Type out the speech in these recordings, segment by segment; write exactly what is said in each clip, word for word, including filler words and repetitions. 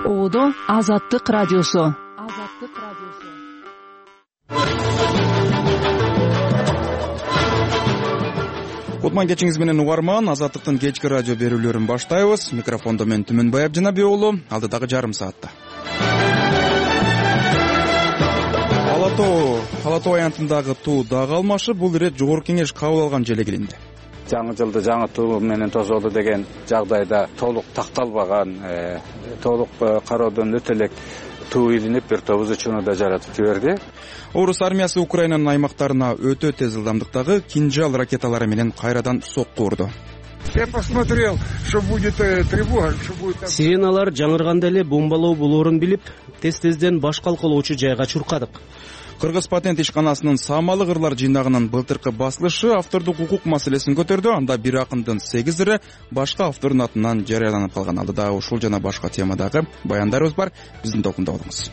Оодо Азаттык радиосу. Азаттык радиосу. Кутман кечиңиз менен угарман, Азаттыктын кечки радио берүүлөрүн баштайбыз. Микрофондо мен Түмөнбай Абжанабек уулу, алдыдагы жарым саатта. Ала тоо, Ала тоо аянтындагы туу дагы алмашып, бул ирет жогорку кеңеш кабыл алган желегилинде. Жаңы жылды жаңы туу менен тосолду деген жагдайда толук такталбаган, толук кароодон өтө элек туу илинип бир топ учууну да жаратып жиберди. Орус армиясы Украинанын аймактарына өтө тез ылдамдыктагы кинжал ракеталары менен кайрадан сокку урду. Я посмотрел, что будет тревога, что будет... Сиреналар жаңырганда эле бомбалоо болоорун билип, тез-тезден баш калкалоочу жайга чуркадык. Кыргыз патент ишканасынын Самалы кырлар жыйнагынын былтыркы басылышы автордук укук маселесин көтөрдү. Анда бир акындын сегиз ыры башка автордун атынан жарыяланып калган. Алдыда ушул жана башка темадагы баяндарыбыз бар. Биздин токунда болуңуз.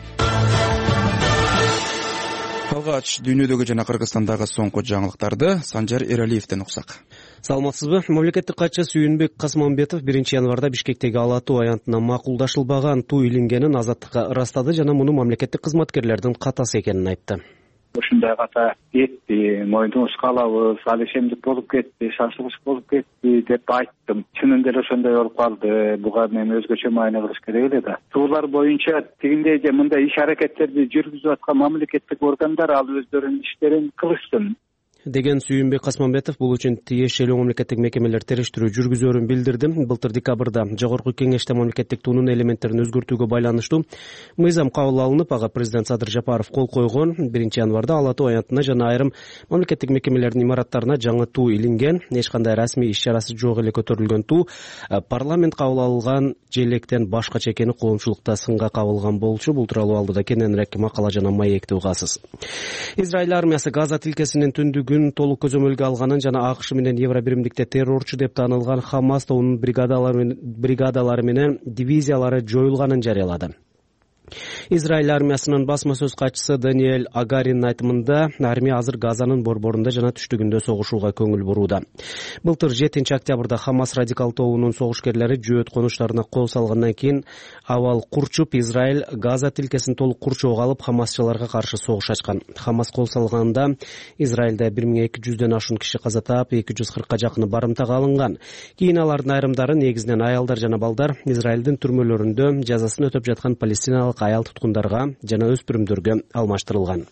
Алгач дүйнөдөгү жана Кыргызстандагы соңку жаңылыктарды Санжар Эралиевден уксак. Саламатсызбы? Мамлекеттик катчы Сүйүнбек Касманбетов биринчи январда Бишкектеги Ала тоо аянтына макулдашылбаган туу илингенин Азаттыкка ырастады жана муну мамлекеттик кызматкерлердин катасы экенин айтты. Ушундай ката кетти, мойнубуз калабыз, ал ишемдик болуп кетти, шашылыш болуп кетти деп айттым. Чынында эле ошондой болуп калды. Буга мен өзгөчө маани кылыш керек эле да. Туулар боюнча тигиндей же мындай иш аракеттерди жүргүзүп аткан мамлекеттик органдар ал өздөрүнүн иштерин кылышсын деген Сүйүнбек Касманбетов бул үчүн тиешелүү мамлекеттик мекемелер териштирүү жүргүзөөрүн билдирди. Былтыр декабрда жогорку кеңеште мамлекеттик туунун элементтерин өзгөртүүгө байланыштуу мыйзам кабыл алынып, ага президент Садыр Жапаров кол койгон. Биринчи январда Ала тоо аянтына жана айрым мамлекеттик мекемелердин имараттарына жаңы туу илинген. Эч кандай расмий иш-чарасы жок эле көтөрүлгөн туу парламент кабыл алган желектен башкача экени коомчулукта сынга кабылган болчу. Бул тууралуу алдыда кененирээк макала жана маекти угасыз. Израиль армиясы Газа тилкесинин түндүгү толук көзөмөлгө алганын жана АКШ менен Евробиримдикте террорчу деп таанылган Хамас тобунун бригадалары менен дивизиялары жоюлганын жарыялады. Израиль армиясынын басма сөз катчысы Даниэль Агаринин айтымында, армия азыр Газанын борборунда жана түштүгүндө согушууга көңүл бурууда. Былтыр жетинчи октябрда Хамас радикал тобунун согушкерлери жөөт конуштарына кол салгандан кийин абал курчуп, Израиль Газа тилкесин толук курчоого алып, хамасчыларга каршы согуш ачкан. Хамас кол салганда Израилде бир миң эки жүздөн ашуун киши каза таап, эки жүз кыркка жакыны барымтага алынган. Кийин алардын айрымдары, негизинен аялдар жана балдар, Израилдин түрмөлөрүндө жазасын өтөп жаткан палестиналык аял туткундарга жана өспүрүмдөргө алмаштырылган.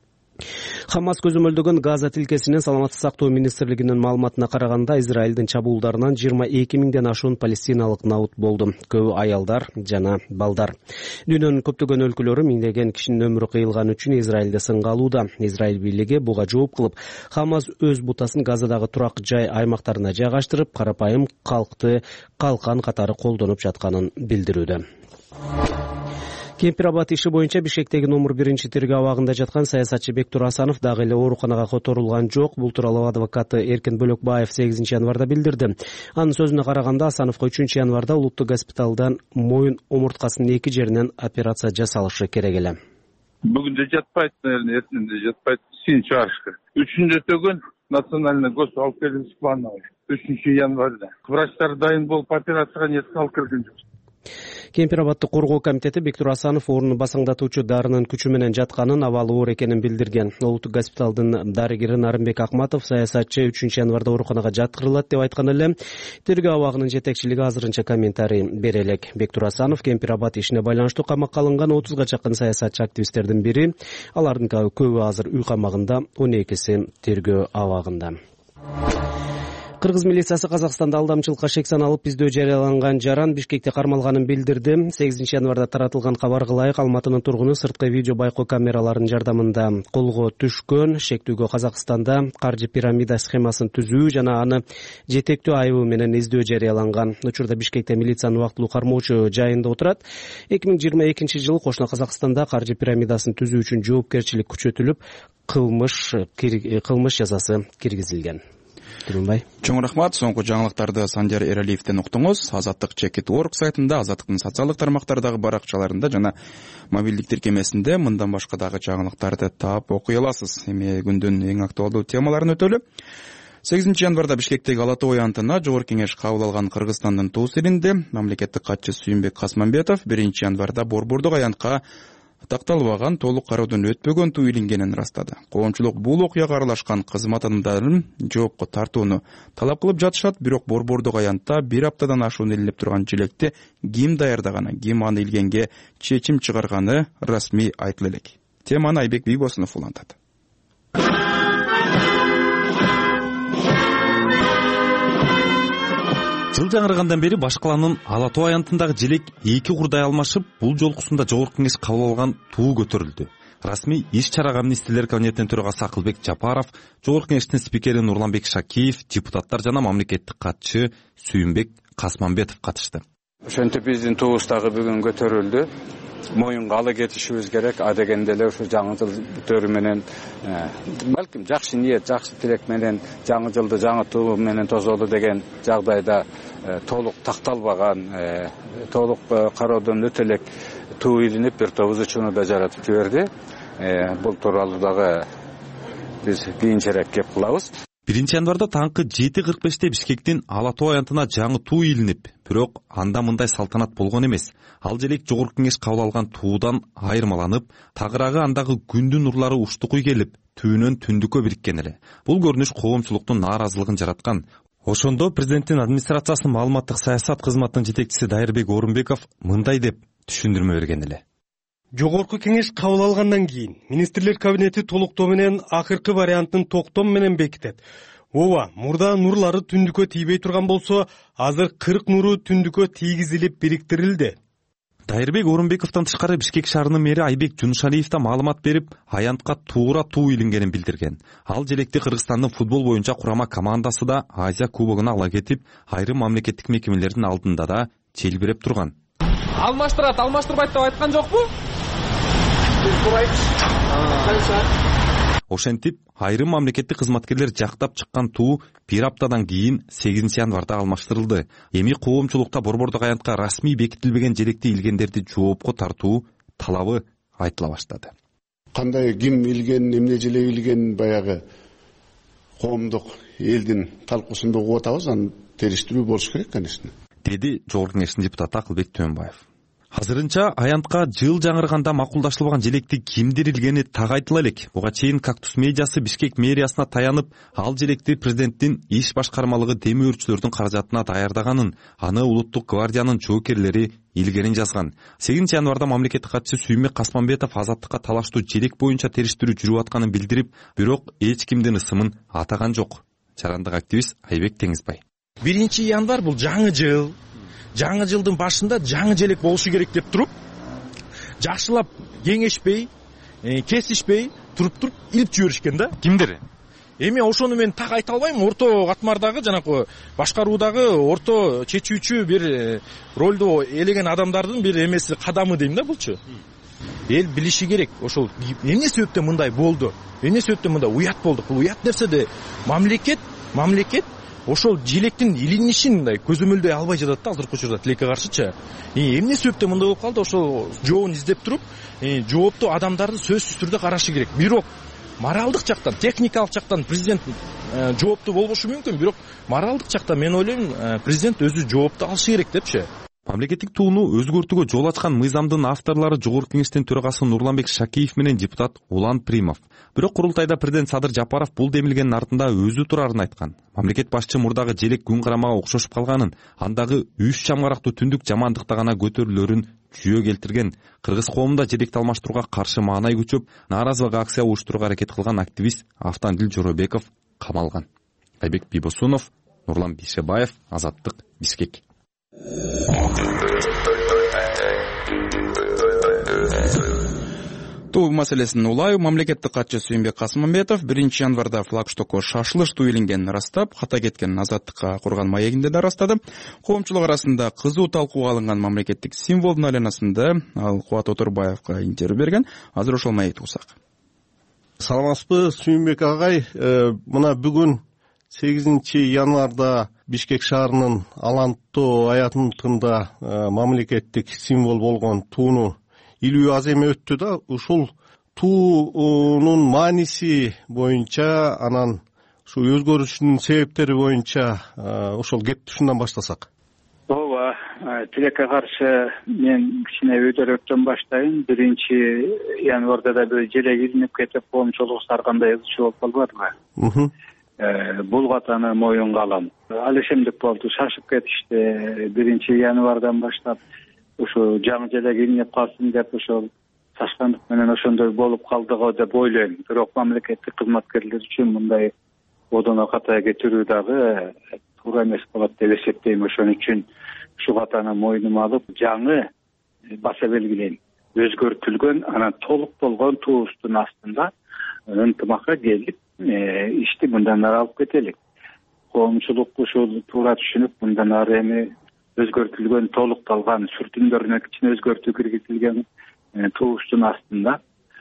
Хамас көзөмөлдөгөн Газа тилкесинин саламаттык сактоо министрлигинин маалыматына караганда, Израилдин чабуулдарынан жыйырма эки миңден ашуун палестиналык наут болду. Көбү аялдар жана балдар. Дүйнөнүн көптөгөн өлкөлөрү миңдеген кишинин өмүрү кыйылган үчүн Израилде сынга алууда. Израиль бийлиги буга жооп кылып, Хамас өз бутасын Газадагы турак жай аймактарына жайгаштырып, карапайым калкты калкан катары колдонуп жатканын билдирүүдө. Кемпирабад иши боюнча Бишкектеги номер биринчи тергөө абагында жаткан саясатчы Бектур Асанов дагы эле ооруканага которулган жок. Бул тууралуу адвокаты Эркин Бөлөкбаев сегизинчи январда билдирди. Анын сөзүнө караганда, Асановго үчүнчү январда улуттук госпиталдан моюн омурткасынын эки жеринен операция жасалышы керек эле. Бүгүн да жатпайт, наверное, эртең да жатпайт. Син чыгарыш керек. Үчүндө төгөн национальный гос алып келиш планы үчүнчү январда. Врачтар дайын болуп операцияга нет алып келген жок. Кемпирабадты коргоо комитети Бектур Асанов орунун басаңдатуучу дарынын күчү менен жатканын, абалы оор экенин билдирген. Улуттук госпиталдын дарыгери Нарымбек Акматов саясатчы үчүнчү январда ооруканага жаткырылат деп айткан эле. Тергөө абагынын жетекчилиги азырынча комментарий бере элек. Бектур Асанов Кемпирабад ишине байланыштуу камакка алынган отузга жакын саясатчы активисттердин бири. Алардын көбү азыр үй камагында, он экиси тергөө абагында. Кыргыз милициясы Казакстанда алдамчылыкка шек саналып издөө жарыяланган жаран Бишкекте кармалганын билдирди. сегизинчи январда таратылган кабарга ылайык, Алматынын тургуну сырткы видео байкоо камераларынын жардамында колго түшкөн. Шектүүгө Казакстанда каржы пирамида схемасын түзүү жана аны жетектөө айыбы менен издөө жарыяланган. Учурда Бишкекте милициянын убактылуу кармоочу жайында отурат. эки миң жыйырма экинчи жылы кошуна Казакстанда каржы пирамидасын түзүү үчүн жоопкерчилик күчөтүлүп, кылмыш кылмыш жазасы киргизилген. Чоң рахмат. Соңку жаңылыктарды Санжар Эралиевден уктуңуз. Азаттык чекит точка орг сайтында, Азаттыктын социалдык тармактардагы баракчаларында жана мобилдик тиркемесинде мындан башка дагы жаңылыктарды таап окуй аласыз. Эми күндүн эң актуалдуу темаларын өтөлү. сегизинчи январда Бишкектеги Ала Тоо аянтына Жогорку Кеңеш кабыл алган Кыргызстандын туу сиринде мамлекеттик катчы Сүйүнбек Касманбетов биринчи январда Борбордук аянтка такталбаган, толук кароодон өтпөгөн туу илингенин ырастады. Коомчулук бул окуяга аралашкан кызмат адамдарын жоопко тартууну талап кылып жатышат, бирок Борбордук аянтта бир аптадан ашууну илинип турган желекти ким даярдаганы, ким аны илгенге чечим чыгарганы расмий айтыла элек. Теманы Айбек Бийбосунов улантат. Жыл жаңыргандан бери баш калаанын Ала Тоо аянтындагы желек эки курдай алмашып, бул жолкусунда Жогорку Кеңеш кабыл алган туу көтөрүлдү. Расмий иш-чарага Министрлер кабинетинин төрагасы Акылбек Жапаров, Жогорку Кеңештин спикери Нурланбек Шакиев, депутаттар жана мамлекеттик катчы Сүйүнбек Касманбетов катышты. Ошентип биздин туубуз дагы бүгүн көтөрүлдү. Моюнга ала кетишибиз керек. А дегенде эле ушу жаңы жыл бүтөөрү менен балким жакшы ниет, жакшы тилек менен жаңы жылды жаңы туу менен тозолу деген жагдайда толук такталбаган, толук кароодон өтө элек туу илинип бир топ учууну да жаратып жиберди. Бул тууралуу дагы биз кийинчерээк кеп кылабыз. биринчи январда таңкы жети кырк беште Бишкектин Ала Тоо аянтына жаңы туу илинип, бирок анда мындай салтанат болгон эмес. Ал желек Жогорку Кеңеш кабыл алган туудан айырмаланып, тагыраагы андагы күндүн нурлары уштукуй келип, түбүнөн түндүккө бириккен эле. Бул көрүнүш коомчулуктун нааразылыгын жараткан. Ошондо президенттин администрациясынын маалыматтык саясат кызматынын жетекчиси Дайырбек Орунбеков мындай деп түшүндүрмө берген эле. Жогорку Кеңеш кабыл алгандан кийин Министрлер кабинети толуктоо менен акыркы вариантын токтом менен бекитет. Ооба, мурда нурлары түндүккө тийбей турган болсо, азыр кырк нуру түндүккө тийгизилип бириктирилди. Дайырбек Орунбековдон тышкары Бишкек шаарынын мэри Айбек Жунушалиев да маалымат берип, аянтка туура туу илингенин билдирген. Ал желекти Кыргызстандын футбол боюнча курама командасы да Азия кубогуна ала кетип, айрым мамлекеттик мекемелердин алдында да челбиреп турган. Алмаштырат, алмаштырбайт деп айткан жокпу? Ошентип, айрым мамлекеттик кызматкерлер жактап чыккан туу бир аптадан кийин сегизинчи январда алмаштырылды. Эми коомчулукта Борбордук аянтка расмий бекитилбеген желекти илгендерди жоопко тартуу талабы айтыла баштады. Кандай ким илген, эмне желек илген баягы коомдук элдин талкуусунда угуп атабыз, аны териштирүү болуш керек, конечно. Деди Жогорку Кеңештин депутаты Акылбек Төөнбаев. Азырынча аянтка жыл жаңырганда макулдашылбаган желекти кимдир илгени так айтыла элек. Буга чейин Кактус медиасы Бишкек мэриясына таянып, ал желекти президенттин иш башкармалыгы демөөрчүлөрдүн каражатына даярдаганын, аны улуттук гвардиянын жоокерлери илгенин жазган. сегизинчи январда мамлекеттик катчы Сүйүнбек Касманбетов азаттыкка талаштуу желек боюнча териштирүү жүрүп атканын билдирип, бирок эч кимдин ысымын атаган жок. Чарандык активист Айбек Теңизбай. биринчи январ бул жаңы жыл. Жаңы жылдын башында жаңы желек болушу керек деп туруп, жакшылап кеңешпей, кесишпей туруп туруп илип жиберишкен да. Кимдер? Эми ошону мен так айта албайм. Орто катмардагы жанакы башкаруудагы орто чечүүчү бир ролду элеген адамдардын бир эмеси, кадамы дейм да булчу. Эл билиши керек. Ошол эмне себептен мындай болду? Эмне себептен мындай уят болду? Бул уят нерседе мамлекет, мамлекет ошол желектин илинишин мындай көзөмөлдөй албай жатат да азыркы учурда тилекке каршычы. Эмне себептен мындай болуп калды? Ошол жообун издеп туруп, жоопту адамдарды сөзсүз түрдө карашы керек. Бирок моралдык жактан, техникалык жактан президент жоопту болбошу мүмкүн, бирок моралдык жактан мен ойлойм, президент өзү жоопту алышы керек депчи. Мамлекеттик тууну өзгөртүүгө жол ачкан мыйзамдын авторлору Жогорку Кеңештин төрагасы Нурланбек Шакиев менен депутат Улан Примов. Бирок курултайда президент Садыр Жапаров бул демилгенин артында өзү турарын айткан. Мамлекет башчы мурдагы желек күн карамага окшошуп калганын, андагы үч чамгарактуу түндүк жамандыкта гана көтөрүлөрүн жүйө келтирген. Кыргыз коомунда желекти алмаштырууга каршы маанай күчөп, нааразылык акция уюштурууга аракет кылган активист Автандил Жоробеков камалган. Айбек Бийбосунов, Нурлан Бишебаев, Азаттык, Бишкек. Туу маселесин улай мамлекеттик катчы Сүйүнбек Касманбетов биринчи январда флагштокко шашылыш туу илингенин ырастап, ката кеткен Азаттыкка курган маегинде да ырастады. Коомчулук арасында кызуу талкууга алынган мамлекеттик символдун айланасында ал Кубат Оторбаевга интервью берген. Азыр ошол маекти угсак. Саламатсызбы, Сүйүнбек агай. Мына бүгүн сегизинчи январда Бишкек шаарынын Ала Тоо аянтында мамлекеттик символ болгон тууну илүү аз эме өттү да. Ушул туунун мааниси боюнча анан ушул өзгөрүшүнүн себептери боюнча ошол кепти ушундан баштасак. ооба, тилекке каршы мен кичине өйдөрөөктөн баштайын. Биринчи январда да бир желек илинип кетип коомчулук саргандай ызчы болуп калбадыбы? Бул катаны моюнга алам. Ал ишемдик болду, шашып кетишти. Биринчи январдан баштап ушу жаңы желек илинип калсын деп ошол чачкандык менен ошондой болуп калды го деп ойлойм. Бирок мамлекеттик кызматкерлер үчүн мындай одоно ката кетирүү дагы туура эмес болот деп эсептейм. Ошон үчүн ушул катаны мойнума алып, жаңы баса белгилейм, өзгөртүлгөн, анан толук болгон туубуздун астында ынтымакка келип ишти мындан ары алып кетелик. Коомчулук ушул туура түшүнүп, мындан ары эми өзгөртүлгөн, толукталган, сүртүмдөрүнө кичине өзгөртүү киргизилген туубуздун астында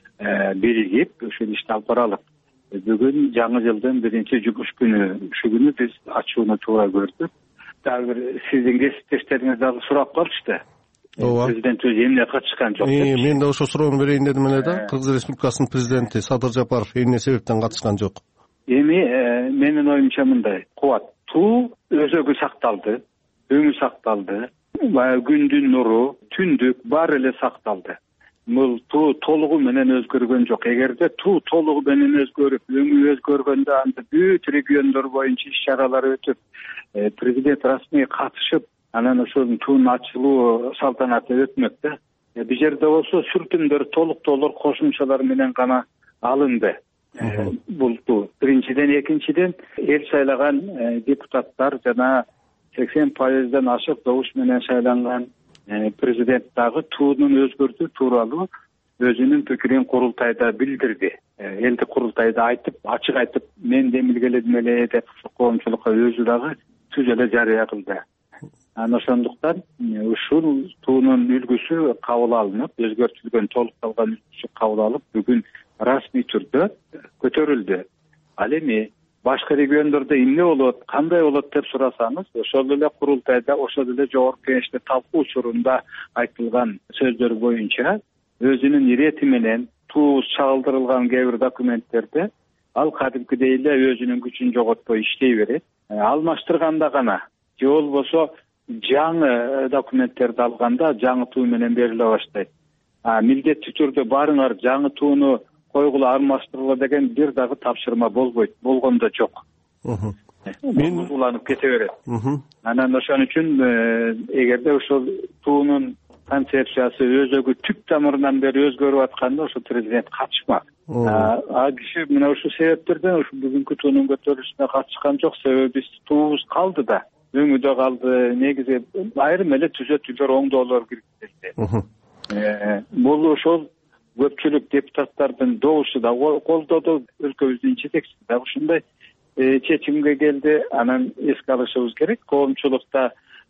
биригип ушул ишти алып баралык. Бүгүн жаңы жылдын биринчи жумуш күнү. Ушул күнү биз ачууну туура көрдүк. Дагы бир сиздин кесиптештериңиз дагы сурап калышты. Ооба. Президент өзү эмне катышкан жок деп. Мен да ошол суроону берейин дедим эле да. Кыргыз Республикасынын президенти Садыр Жапаров эмне себептен катышкан жок? Эми менин оюмча мындай, кубат. Туу өзөгү сакталды, өңү сакталды, баягы күндүн нуру, түндүк баары эле сакталды. Бул туу толугу менен өзгөргөн жок. Эгерде туу толугу менен өзгөрүп, өңү өзгөргөндө анда бүт региондор боюнча иш чаралар өтүп, президент расмий катышып, анан ошонун туунун ачылуу салтанаты өтмөк да. Бул жерде болсо сүртүмдөр, толуктоолор, кошумчалар менен гана алынды. Бул туу. Биринчиден, экинчиден эл сайлаган депутаттар жана сексен пайыздан ашык добуш менен шайланган президент дагы туунун өзгөртүү тууралуу өзүнүн пикирин курултайда билдирди. Элди курултайда айтып, ачык айтып, мен демилгеледим эле деп коомчулукка өзү дагы түз эле жарыя кылды. Анан ошондуктан ушул туунун үлгүсү кабыл алынып, өзгөртүлгөн, толукталган үлгүсү кабыл алып, бүгүн расмий түрдө көтөрүлдү. Ал эми башка региондордо эмне болот, кандай болот деп сурасаңыз, ошол эле курултайда, ошол эле жогорку кеңеште талкуу учурунда айтылган сөздөр боюнча өзүнүн ирети менен туубуз чагылдырылган кээ бир документтерде ал кадимкидей эле өзүнүн күчүн жоготпой иштей берет. Алмаштырганда гана же болбосо жаңы документтерди алганда жаңы туу менен бериле баштайт. Милдеттүү түрдө барыңар жаңы тууну койгула, алмаштыргыла деген бир дагы тапшырма болбойт, болгондо жок. Мен уланып кете берет. Анан ошон үчүн эгерде ошол туунун концепциясы өзөгү түп тамырынан бери өзгөрүп атканда ошо президент катышмак. А киши мына ушул себептерден ушу бүгүнкү туунун көтөрүлүшүнө катышкан жок. Себеби биз туубуз калды да, өңүдө калды. Негизи айрым эле түзөтүүлөр, оңдоолор киргизилди. Бул ошол көпчүлүк депутаттардын добушу да колдоду, өлкөбүздүн жетекчиси да ушундай чечимге келди. Анан эске алышыбыз керек, коомчулукта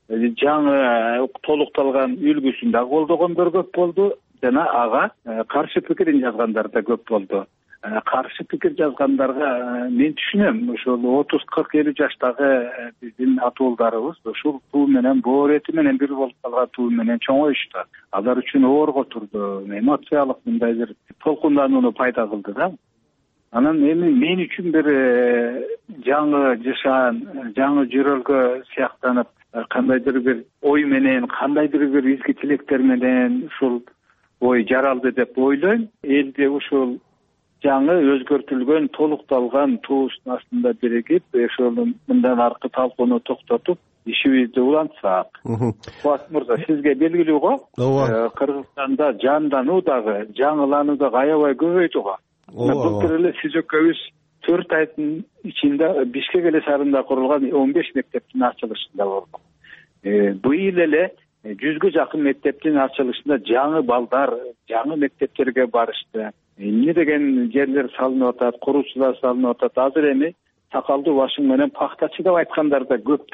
жаңы толукталган үлгүсүн да колдогондор көп болду жана ага каршы пикирин жазгандар да көп болду. Каршы пикир жазгандарга мен түшүнөм. Ошол отуз кырк элүү жаштагы биздин атуулдарыбыз ушул туу менен, боор эти менен бир болуп калган туу менен чоңоюшту. Алар үчүн оорго турду, эмоциялык мындай бир толкунданууну пайда кылды да. Анан эми мен үчүн бир жаңы жашаан, жаңы жөрөлгө сыяктанып, кандайдыр бир ой менен, кандайдыр бир изги тилектер менен ушул ой жаралды деп ойлойм. Элди ушул жаңы өзгөртүлгөн, толукталган туубуздун астында биригип, ошол мындан аркы талкууну токтотуп, ишибизди улантсак. Кубат мырза, сизге белгилүү го, Кыргызстанда жандануу дагы, жаңылануу дагы аябай көбөйдү го. Былтыр эле сиз экөөбүз төрт айдын ичинде Бишкек эле шаарында курулган он беш мектептин ачылышында болдук. Быйыл эле жүзгө жакын мектептин ачылышында жаңы балдар, жаңы мектептерге барышты. Эмне деген жерлер салынып атат, куруучулар салынып атат. Азыр эми сакалдуу башың менен пахтачы деп айткандар да көп да.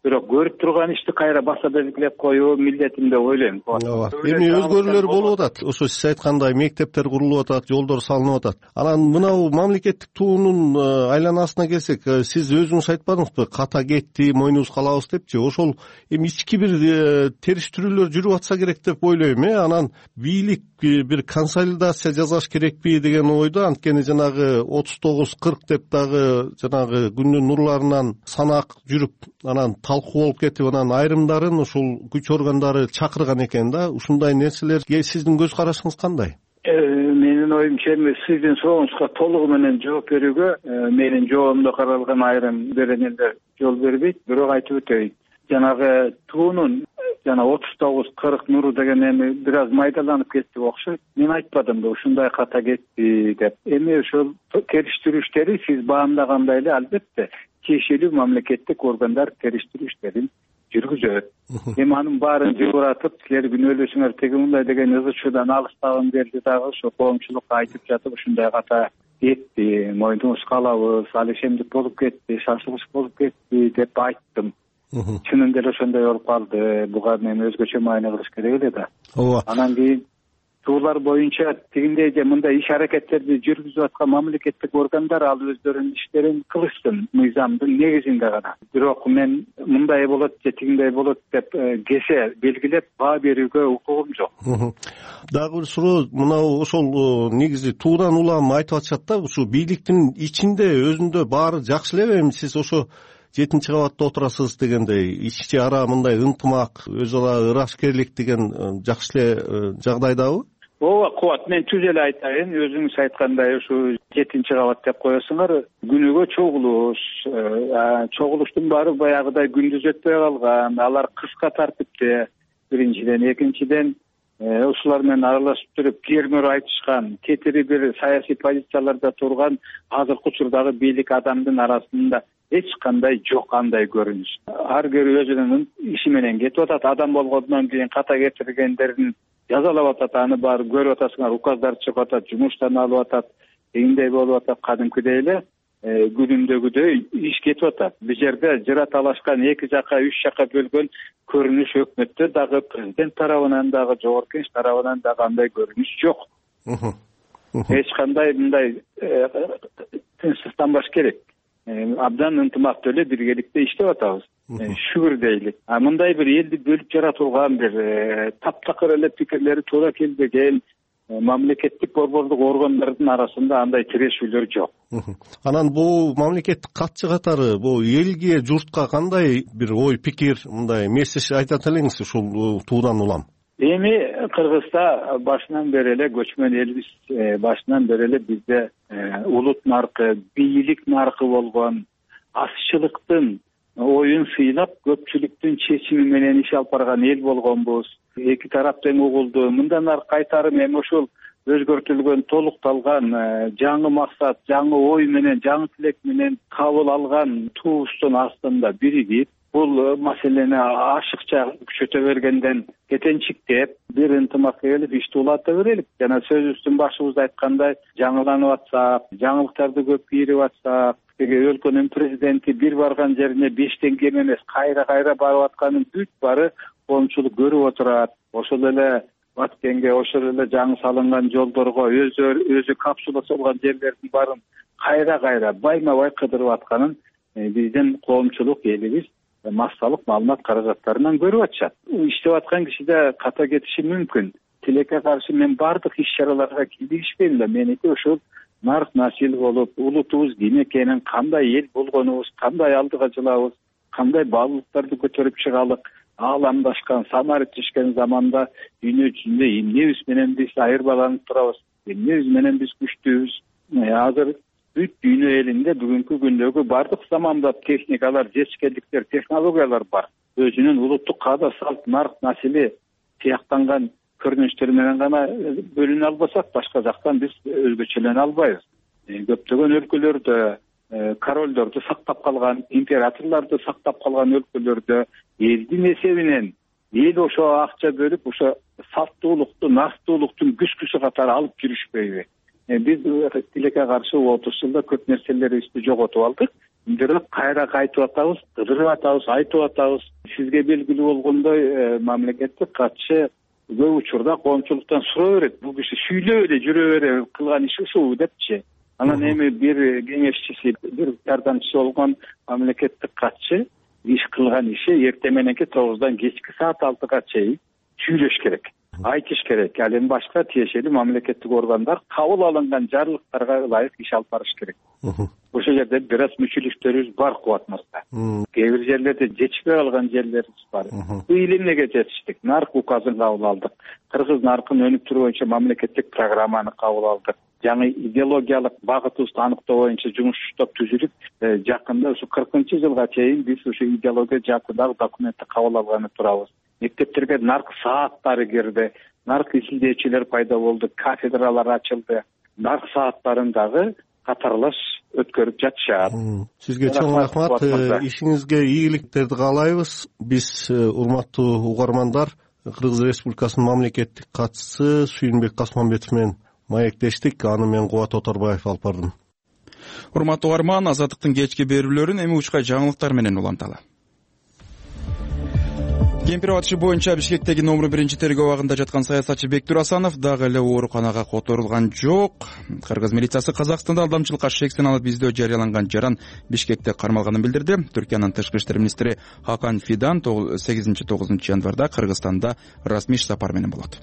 бирок көрүп турган ишти кайра баса белгилеп коюу милдетим деп ойлойм. ооба, эми өзгөрүүлөр болуп атат. Ошо сиз айткандай мектептер курулуп атат, жолдор салынып атат. Анан мынау мамлекеттик туунун айланасына келсек, сиз өзүңүз айтпадыңызбы, ката кетти, мойнубуз калабыз депчи. Ошол эми ички бир териштирүүлөр жүрүп атса керек деп ойлойм. Э анан бийлик бир консолидация жасаш керекпи деген ойдо, анткени жанагы отуз тогуз кырк деп дагы жанагы күндүн нурларынан санак жүрүп, анан талкуу болуп кетип, анан айрымдарын ушул күч органдары чакырган экен да. Ушундай нерселерге сиздин көз карашыңыз кандай? Менин оюмча, эми сиздин сурооңузга толугу менен жооп берүүгө менин жообумда каралган айрым беренелер жол бербейт. Бирок айтып өтөйүн, жанагы туунун жана отуз тогуз кырк нуру деген эми бир аз майдаланып кетти окшойт. Мен айтпадымбы ушундай ката кетти деп. Эми ошол териштирүү иштери сиз баамдагандай эле албетте тиешелүү мамлекеттик органдар териштирүү иштерин жүргүзөт. Эми анын баарын жыбыратып, силер күнөөлөсүңөр теги мындай деген ызы чуудан алыстагым келди дагы ошо коомчулукка айтып жатып, ушундай ката кетти, мойнубуз калабыз, ал ишемдик болуп кетти, шашылыш болуп кетти деп айттым. Чынында эле ошондой болуп калды. Буга мен өзгөчө маани кылыш керек эле да. Ооба. Анан кийин туулар боюнча тигиндей же мындай иш аракеттерди жүргүзүп аткан мамлекеттик органдар ал өздөрүнүн иштерин кылышсын мыйзамдын негизинде гана. Бирок мен мындай болот же тигиндей болот деп кесе белгилеп баа берүүгө укугум жок. Дагы бир суроо, мынау ошол негизи туудан улам айтып атышат да, ушу бийликтин ичинде өзүндө баары жакшы элеби? Эми сиз ошо жетинчи кабатта отурасыз дегендей, ички ара мындай ынтымак, өз ара ырашкерлик деген жакшы эле жагдайдабы? Ооба, Кубат, мен түз эле айтайын. Өзүңүз айткандай ушу жетинчи кабат деп коесуңар, күнүгө чогулуш, чогулуштун баары баягыдай күндүз өтпөй калган. Алар кыска тартипте. Биринчиден, экинчиден ушулар менен аралашып туруп кээрмөр айтышкан, кетири бир саясий позицияларда турган азыркы учурдагы бийлик адамдын арасында эч кандай жок андай көрүнүш. Ар бирөө өзүнүн иши менен кетип атат. Адам болгондон кийин ката кетиргендерин жазалап атат, аны баары көрүп атасыңар, указдар чыгып атат, жумуштан алып атат, эндей болуп атат, кадимкидей эле күнүндөгүдөй иш кетип атат. Бул жерде жыра талашкан, эки жака, үч жака бөлгөн көрүнүш өкмөттө дагы, президент тарабынан дагы, жогорку кеңеш тарабынан дагы андай көрүнүш жок. Эч кандай мындай тынчсызданбаш керек. Абдан ынтымактуу эле биргеликте иштеп атабыз. Шүгүр дейли. А мындай бир элди бөлүп жаратылган бир таптакыр эле пикирлери туура келбеген мамлекеттик борбордук органдардын арасында андай тирешүүлөр жок. Анан бул мамлекеттик катчы катары бул элге, журтка кандай бир ой пикир, мындай месседж айтат элеңиз ушул туудан улам? Эми Кыргызда башынан бери эле көчмөн элбиз, башынан бери эле бизде улут наркы, бийлик наркы болгон, азчылыктын оюн сыйлап, көпчүлүктүн чечими менен иш алып барган эл болгонбуз. Эки тарап тең угулду. Мындан ары кайтарым эми ушул өзгөртүлгөн, толукталган жаңы максат, жаңы ой менен, жаңы тилек менен кабыл алган туубуздун астында биригип, бул маселени ашыкча күчөтө бергенден кетенчиктеп, бир ынтымакка келип ишти улата берелик. Жана сөзүбүздүн башыбызда айткандай, жаңыланып атсак, жаңылыктарды көп кийирип атсак, теге өлкөнүн президенти бир барган жерине бештен кем эмес кайра-кайра барып атканын бүт баары коомчулук көрүп отурат. Ошол эле Баткенге, ошол эле жаңы салынган жолдорго, өзү өзү капсула солгон жерлердин баарын кайра-кайра байма-бай кыдырып атканын биздин коомчулук элибиз массалык маалымат каражаттарынан көрүп атышат. Иштеп аткан кишиде ката кетиши мүмкүн. Тилекке каршы мен бардык иш-чараларга киришпейм да, меники ошол нарк насил болуп, улутубуз ким экенин, кандай эл болгонубуз, кандай алдыга жылабыз, кандай баалуулуктарды көтөрүп чыгалык, ааламдашкан, самар тишкен заманда дүйнө жүзүндө эмнебиз менен биз айырбаланып турабыз, эмнебиз менен биз күчтүүбүз. Азыр бүт дүйнө элинде бүгүнкү күндөгү бардык замандап техникалар, жетишкендиктер, технологиялар бар. Өзүнүн улуттук каада салт, нарк насили тияктанган көрүнүштөр менен гана бөлүнө албасак, башка жактан биз өзгөчөлөнө албайбыз. Көптөгөн өлкөлөрдө королдорду сактап калган, императорлорду сактап калган өлкөлөрдө элдин эсебинен эл ошо акча бөлүп, ошо салттуулукту, настуулуктун күчкүсү катары алып жүрүшпөйбү? Биз тилекке каршы отуз жылда көп нерселерибизди жоготуп алдык. бирок кайра кайтып атабыз, кыдырып атабыз, айтып атабыз. Сизге белгилүү болгондой, мамлекеттик катчы көп учурда коомчулуктан суроо берет. Бул киши сүйлөп эле жүрө бере, кылган иши ушул депчи. Анан эми бир кеңешчиси, бир жардамчысы болгон мамлекеттик катчы иш кылган иши эртең мененки тогуздан кечки саат алтыга чейин сүйлөш керек, айтыш керек. Ал эми башка тиешелүү мамлекеттик органдар кабыл алынган жарлыктарга ылайык иш алып барыш керек. Ошол жерде бир аз мүчүлүктөрүбүз бар, Кубат мырза. Кээ бир жерлерде жетишпей калган жерлерибиз бар. Быйыл эмнеге жетиштик? Нарк указын кабыл алдык. Кыргыз наркын өнүктүрүү боюнча мамлекеттик программаны кабыл алдык. Жаңы идеологиялык багытыбызды аныктоо боюнча жумуш топ түзүлүп, жакында ушу кыркынчы жылга чейин биз ушу идеология жаатындагы документти кабыл алганы турабыз. Мектептерге нарк сааттары кирди, нарк изилдөөчүлөр пайда болду, кафедралар ачылды. Нарк сааттарын дагы катарлаш өткөрүп жатышат. Сизге чоң рахмат. Ишиңизге ийгиликтерди каалайбыз. Биз, урматтуу угармандар, Кыргыз Республикасынын мамлекеттик катчысы Сүйүнбек Касманбетов менен маектештик. Аны мен Кубат Оторбаев алып бардым. Урматтуу угарман, Азаттыктын кечки берүүлөрүн эми учкай жаңылыктар менен уланталы. Кемпиров атышы боюнча Бишкектеги номер биринчи тергөө абагында жаткан саясатчы Бектур Асанов дагы эле ооруканага которулган жок. Кыргыз милициясы Казакстанда алдамчылыкка шексин алып издөө жарыяланган жаран Бишкекте кармалганын билдирди. Түркиянын тышкы иштер министри Хакан Фидан сегизинчи тогузунчу январда Кыргызстанда расмий сапар менен болот.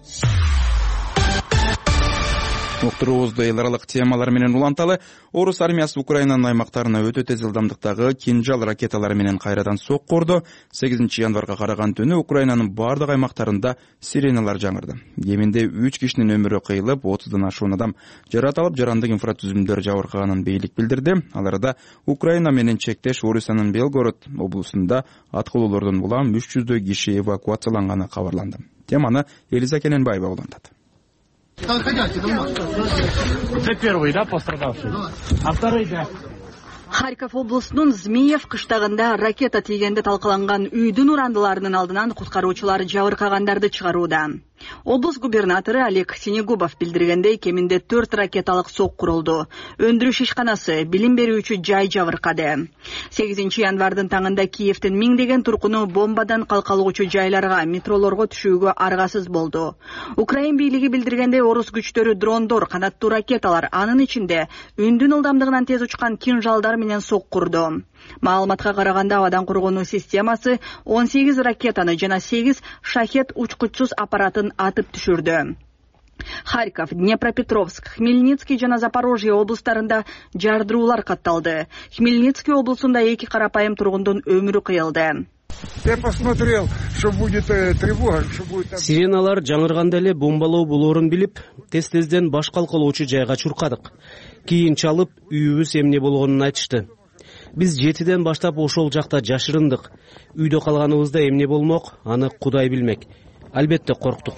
Уктуруубузду эл аралык темалар менен уланталы. Орус армиясы Украинанын аймактарына өтө тез ылдамдыктагы кинжал ракеталары менен кайрадан сокку урду. сегизинчи январга караган түнү Украинанын бардык аймактарында сиреналар жаңырды. Кеминде үч кишинин өмүрү кыйылып, отуздан ашуун адам жаратылып, жарандык инфратүзүмдөр жабыркаганын бийлик билдирди. Ал арада Украина менен чектеш Орусиянын Белгород облусунда аткылоолордон улам үч жүздөй киши эвакуацияланганы кабарланды. Теманы Элиза Кененбаева улантат. Це первый, да, пострадавший? А второй, да. Харьков облусунун Змеев кыштагында ракета тийгенде талкаланган үйдүн урандыларынын алдынан куткаруучулар жабыркагандарды чыгарууда. Облус губернатору Олег Синегубов билдиргендей, кеминде төрт ракеталык сок курулду. Өндүрүш ишканасы, билим берүүчү жай жабыркады. сегизинчи январдын таңында Киевдин миңдеген туркуну бомбадан калкалуучу жайларга, метролорго түшүүгө аргасыз болду. Украин бийлиги билдиргендей, орус күчтөрү дрондор, канаттуу ракеталар, анын ичинде үндүн ылдамдыгынан тез учкан кинжалдар менен сок курду. Маалыматка караганда, абадан коргонуу системасы он сегиз ракетаны жана сегиз шахет учкучсуз аппаратын атып түшүрдү. Харьков, Днепропетровск, Хмельницкий жана Запорожье облустарында жардыруулар катталды. Хмельницкий облусунда эки карапайым тургундун өмүрү кыйылды. Я посмотрел, что будет тревога, что будет... Сиреналар жаңырганда эле бомбалоо болоорун билип, тез-тезден баш калкалоочу жайга чуркадык. Кийин чалып, үйүбүз эмне болгонун айтышты. Биз жетиден баштап ошол жакта жашырындык. Үйдө калганыбызда эмне болмок, аны Кудай билмек. Албетте корктук.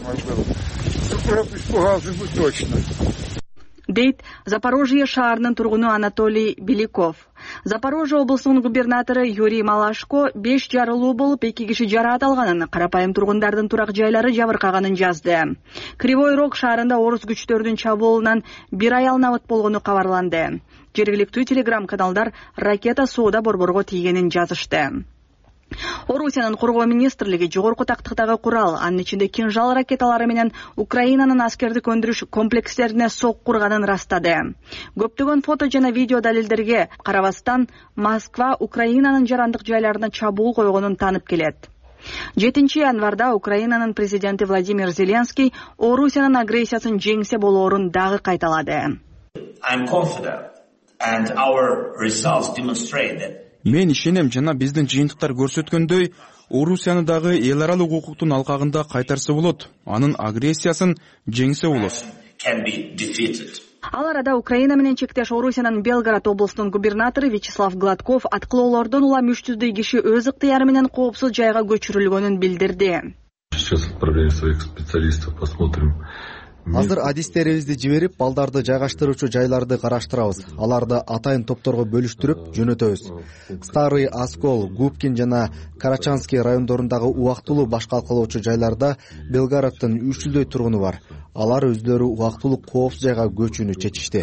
Дейт Запорожье шаарынын тургуну Анатолий Беляков. Запорожье облусунун губернатору Юрий Малашко беш жарылуу болуп, эки киши жараат алганын, карапайым тургундардын турак жайлары жабыркаганын жазды. Кривой Рог шаарында орус күчтөрүнүн чабуулунан бир аял набыт болгону кабарланды. Жергиликтүү телеграм-каналдар ракета соода борборго тийгенин жазышты. Орусиянын коргоо министрлиги жогорку тактыктагы курал, анын ичинде кинжал ракеталары менен Украинанын аскердик өндүрүш комплекстерине сок курганын растады. Көптөгөн фото жана видео далилдерге карабастан, Москва Украинанын жарандык жайларына чабуул койгонун танып келет. жетинчи январда Украинанын президенти Владимир Зеленский Орусиянын агрессиясын жеңсе болоорун дагы кайталады. Мен ишенем жана биздин жыйынтыктар көрсөткөндөй, Орусияны дагы эл аралык укуктун алкагында кайтарса болот. Анын агрессиясын жеңсе болот. Ал арада Украина менен чектеш Орусиянын Белгород облусунун губернатору Вячеслав Гладков аткылоолордон улам үч жүздөй киши өз ыктыяры менен коопсуз жайга көчүрүлгөнүн билдирди. Сейчас отправляем своих специалистов, посмотрим. Азыр адистерибизди жиберип, балдарды жайгаштыруучу жайларды караштырабыз. Аларды атайын топторго бөлүштүрүп жөнөтөбүз. Старый Оскол, Губкин жана Карачанский райондорундагы убактылуу баш калкалоочу жайларда Белгороддун үч жүздөй тургуну бар. алар өздөрү убактылуу коопсуз жайга көчүүнү чечишти.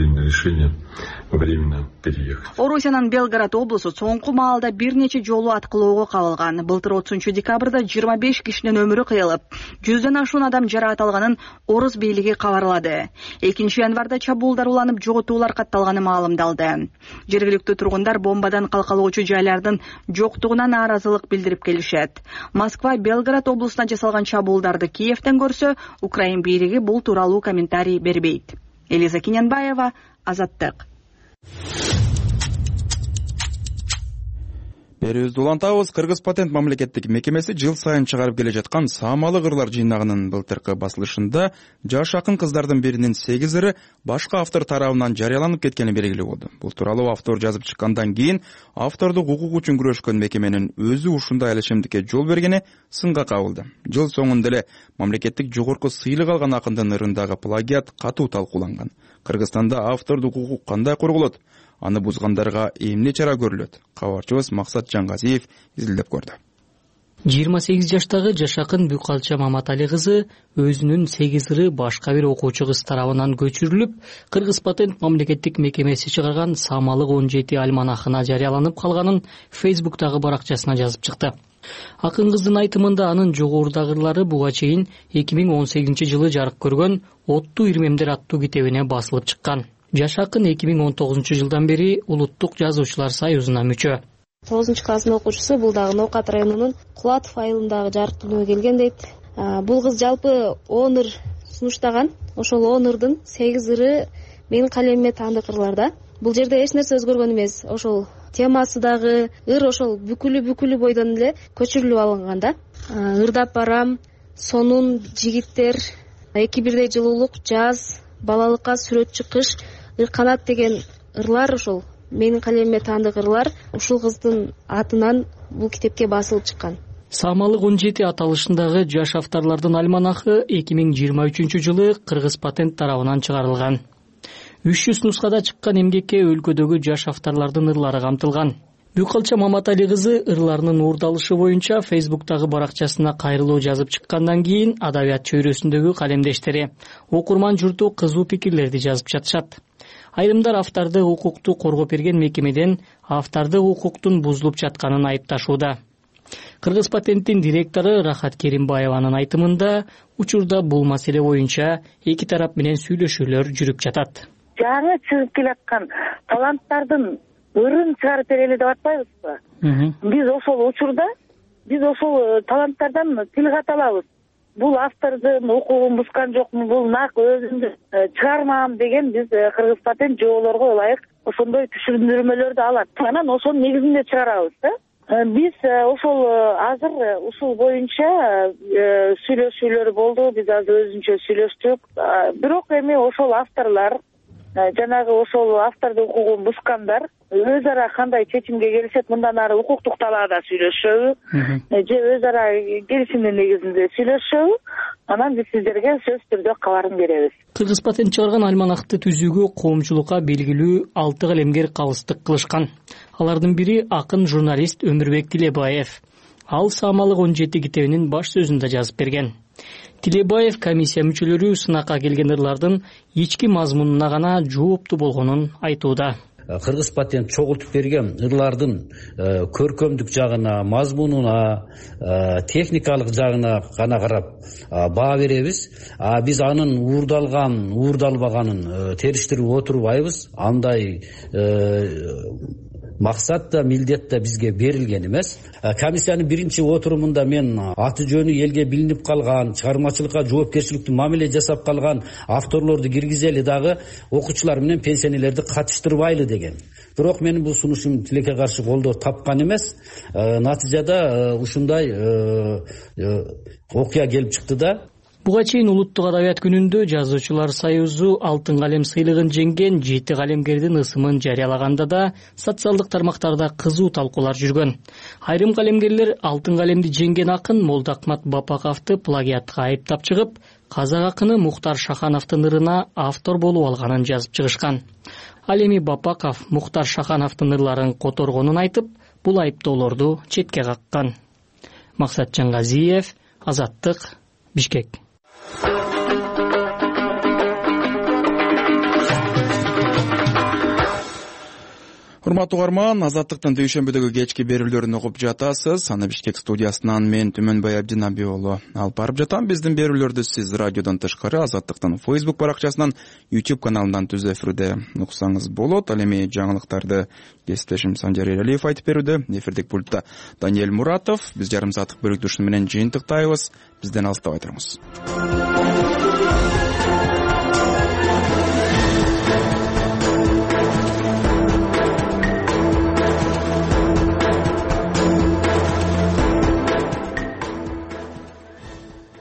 Орусиянын Белгород облусу соңку маалда бир нече жолу аткылоого кабылган. Былтыр отузунчу декабрда жыйырма беш кишинин өмүрү кыйылып, жүздөн ашуун адам жараат алганын Орус бийлиги кабарлады. экинчи январда чабуулдар уланып, жоготуулар катталганы маалымдалды. Жергиликтүү тургундар бомбадан калкалоочу жайлардын жоктугуна нааразылык билдирип келишет. Москва Белгород облусуна жасалган чабуулдарды Киевден көрсө, Украин бийлиги бул тууралуу комментарий бербейт. Элиза Кинянбаева, Азаттык. Берүүбүздү улантабыз. Кыргыз патент мамлекеттик мекемеси жыл сайын чыгарып келе жаткан Саамалык ырлар жыйнагынын былтыркы басылышында жаш акын кыздардын биринин сегиз ыры башка автор тарабынан жарыяланып кеткени белгилүү болду. Бул тууралуу автор жазып чыккандан кийин автордук укук үчүн күрөшкөн мекеменин өзү ушундай алешемдикке жол бергени сынга кабылды. Жыл соңунда эле мамлекеттик жогорку сыйлык алган акындын ырындагы плагиат катуу талкууланган. Кыргызстанда автордук укук кандай корголот? Аны бузгандарга эмне чара көрүлөт? Кабарчыбыз Максат Жаңгазиев изилдеп көрдү. жыйырма сегиз жаштагы жаш акын Букалча Маматали кызы өзүнүн сегиз ыры башка бир окуучу кыз тарабынан көчүрүлүп, Кыргыз патент мамлекеттик мекемеси чыгарган Саамалык он жети альманахына жарыяланып калганын Фейсбуктагы баракчасына жазып чыкты. Акын кыздын айтымында анын жогорудагы ырлары буга чейин эки миң он сегизинчи жылы жарык көргөн Оттуу ирмемдер аттуу китебине басылып чыккан. Жаш акын эки миң он тогузунчу жылдан бери Улуттук жазуучулар союзуна мүчө. тогузунчу класстын окуучусу, бул дагы Ноокат районунун Кулатов айылындагы жарыктанууга келген дейт. Бул кыз жалпы он ыр сунуштаган. Ошол он ырдын сегиз ыры менин калемиме таандык ырлар да. Бул жерде эч нерсе өзгөргөн эмес. Ошол темасы дагы ыр ошол бүкүлү бүкүлү бойдон эле көчүрүлүп алынган да. Ырдап барам, сонун жигиттер, эки бирдей жылуулук, жаз, балалыкка сүрөтчү кыш, ырканат деген ырлар ошол менин калемиме таандык ырлар ушул кыздын атынан бул китепке басылып чыккан. Саамалык он жети аталышындагы жаш авторлордун альманахы эки миң жыйырма үчүнчү жылы Кыргыз патент тарабынан чыгарылган. үч жүз нускада чыккан эмгекке өлкөдөгү жаш авторлордун ырлары камтылган. Букалча Маматали кызы ырларынын уурдалышы боюнча Фейсбуктагы баракчасына кайрылуу жазып чыккандан кийин адабият чөйрөсүндөгү калемдештери, окурман журту кызуу пикирлерди жазып жатышат. Айрымдар автордук укукту коргоп берген мекемеден автордук укуктун бузулуп жатканын айыпташууда. Кыргыз патенттин директору Рахат Керимбаеванын айтымында учурда бул маселе боюнча эки тарап менен сүйлөшүүлөр жүрүп жатат. Жаңы чыгып келаткан таланттардын ырын чыгарып берели деп атпайбызбы? Биз ошол учурда биз ошол таланттардан тил ката алабыз. Бул автордун укугун бускан жокмун, бул нак өзүмдү чыгармам деген биз Кыргыз патент жоолорго ылайык ошондой түшүндүрмөлөрдү алат. Анан ошонун негизинде чыгарабыз да. Биз ошол азыр ушул боюнча сүйлөшүүлөр болду, биз азыр өзүнчө сүйлөштүк. Бирок эми ошол авторлор жанагы ошол автордун укугун бускандар өз ара кандай чечимге келишет, мындан ары укуктук талаада сүйлөшөбү же өз ара келишимдин негизинде сүйлөшөбү, анан биз сиздерге сөзсүз түрдө кабарын беребиз. Кыргыз патент чыгарган альманахты түзүүгө коомчулукка белгилүү алты калемгер кабылыштык кылышкан. Алардын бири акын журналист Өмүрбек Тилебаев. Ал Саамалык он жети китебинин баш сөзүндө жазып берген. Тилебаев комиссия мүчөлөрү сынакка келген ырлардын ички мазмунуна гана жооптуу болгонун айтууда. Кыргыз патент чогултуп берген ырлардын көркөмдүк жагына, мазмунуна, техникалык жагына гана карап баа беребиз. Биз анын уурдалган, уурдалбаганын териштирип отурбайбыз. Андай максат да, милдет да бизге берилген эмес. Комиссиянын биринчи отурумунда мен аты жөнү элге билинип калган, чыгармачылыкка жоопкерчиликтүү мамиле жасап калган авторлорду киргизели дагы окуучулар менен пенсионерлерди катыштырбайлы деген. Бирок менин бул сунушум тилекке каршы колдоо тапкан эмес. Натыйжада ушундай окуя келип чыкты да. Буга чейин Улуттук адабият күнүндө Жазуучулар союзу алтын калем сыйлыгын жеңген жети калемгердин ысымын жарыялаганда да социалдык тармактарда кызуу талкуулар жүргөн. Айрым калемгерлер алтын калемди жеңген акын Молдоакмат Бапаковду плагиатка айыптап чыгып, казак акыны Мухтар Шахановдун ырына автор болуп алганын жазып чыгышкан. Ал эми Бапаков Мухтар Шахановдун ырларын которгонун айтып, бул айыптоолорду четке каккан. Максат Жаңгазиев, Азаттык, Бишкек. урматтуу угарман, Азаттыктын дүйшөмбүдөгү кечки берүүлөрүн угуп жатасыз. Аны Бишкек студиясынан мен Түмөнбай Абдинаби уулу алып барып жатам. Биздин берүүлөрдү сиз радиодон тышкары Азаттыктын Facebook баракчасынан, YouTube каналынан түз эфирде уксаңыз болот. Ал эми жаңылыктарды кесиптешим Санжар Эралиев айтып берүүдө. Эфирдик пультта Даниэль Муратов. Биз жарым сааттык бөлүктүшүн менен жыйынтыктайбыз. Бизден алыстабай туруңуз.